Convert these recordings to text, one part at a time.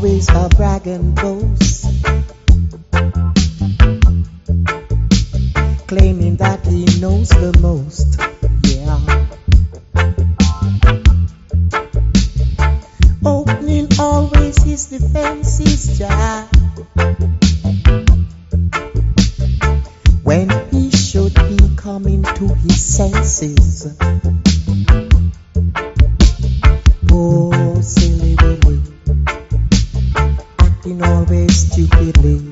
always a brag and boast, claiming that he knows the most. Yeah. Opening always his defenses, yeah. When he should be coming to his senses. Oh, silly Willie, acting always stupidly.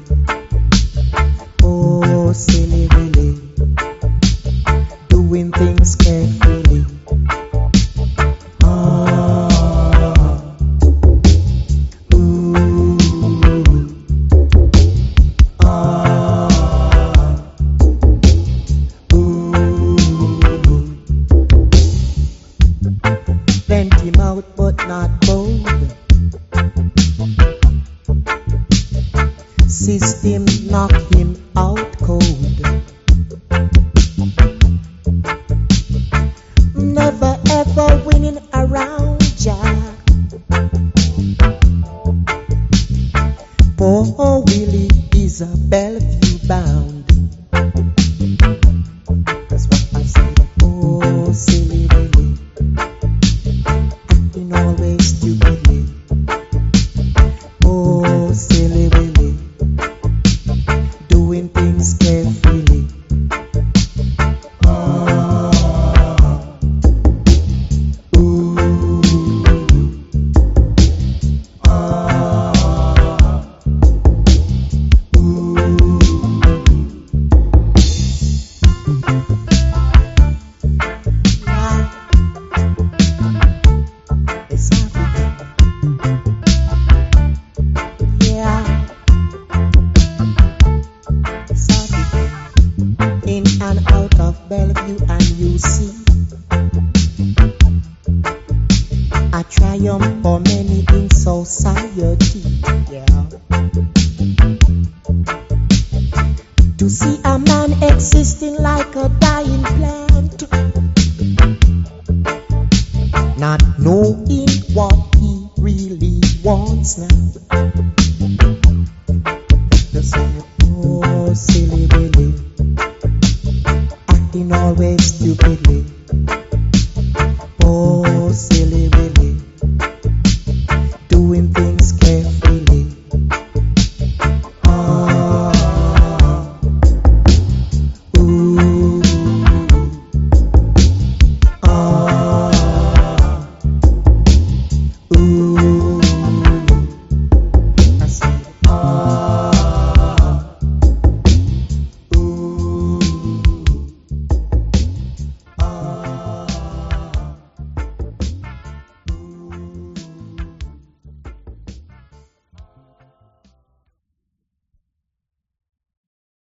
Oh, silly Willie, doing things carefully. Ah, ooh, ah, ooh. Plenty mouth but not bold. System knock him out cold. Never ever winning around Jack. Poor Willie is a Bellevue bound. That's what I said. Oh, silly Willie, acting always stupidly. Oh, silly Willie, doing things carefully. Ah, ooh, ah, ooh. Yeah, it's Africa. Yeah, it's Africa. In and out of Bellevue, and you see a triumph for many in society. Yeah, to see a man existing like a dying plant, not knowing what he really wants now. They say, oh, silly Willie, acting always stupidly.